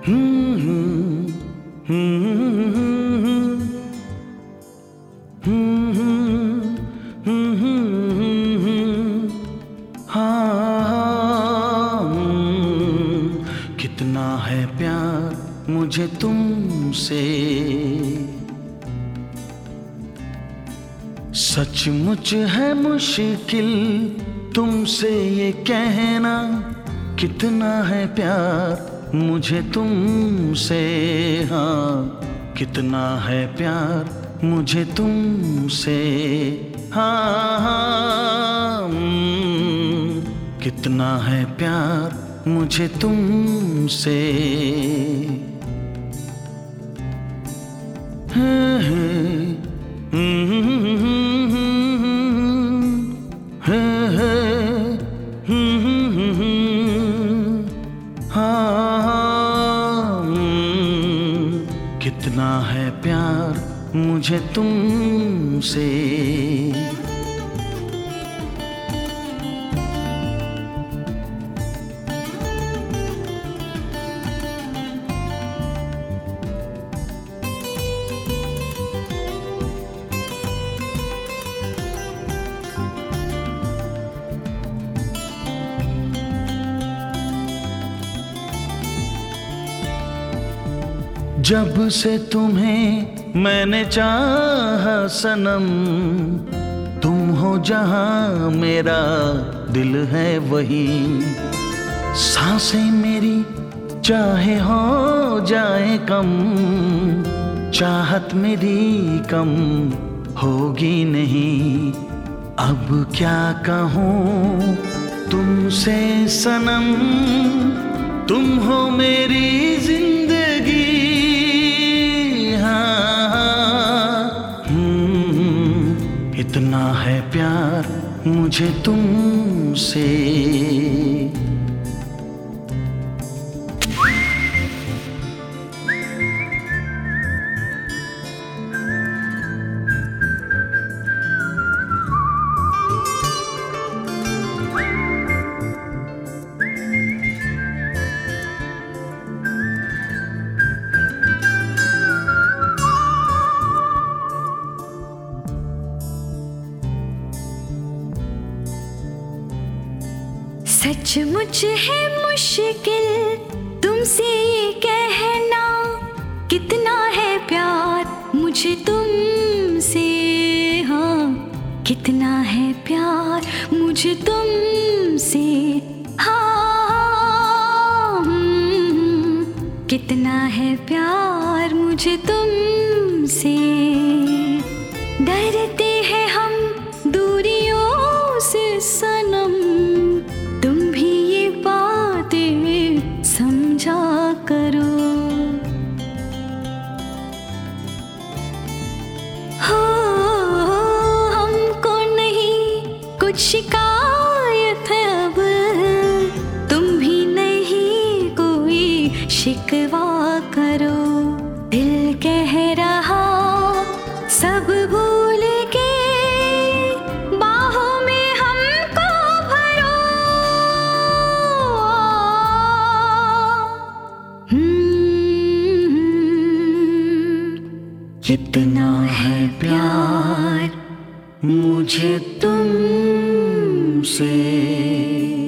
कितना है प्यार मुझे तुमसे, सचमुच है मुश्किल तुमसे ये कहना। कितना है प्यार मुझे तुमसे, हाँ कितना है प्यार मुझे तुमसे, हाँ हाँ कितना है प्यार मुझे तुमसे। कितना है प्यार मुझे तुमसे। जब से तुम्हें मैंने चाहा सनम, तुम हो जहां मेरा दिल है वही। सांसें मेरी चाहे हो जाए कम, चाहत मेरी कम होगी नहीं। अब क्या कहूँ तुमसे सनम, तुम हो मेरी जिंदगी। इतना है प्यार मुझे तुमसे। सचमुच है मुश्किल तुमसे ये कहना। कितना है प्यार मुझे तुमसे, हाँ कितना है प्यार मुझे तुमसे, हाँ कितना है प्यार मुझे तुमसे। डरते हैं हम दूरियों से सनम, समझा करो। हो हमको नहीं कुछ शिकायत है अब, तुम भी नहीं कोई शिकवा करो। दिल कह रहा सब भूल के बाहों में हमको भरो। कितना है प्यार मुझे तुमसे।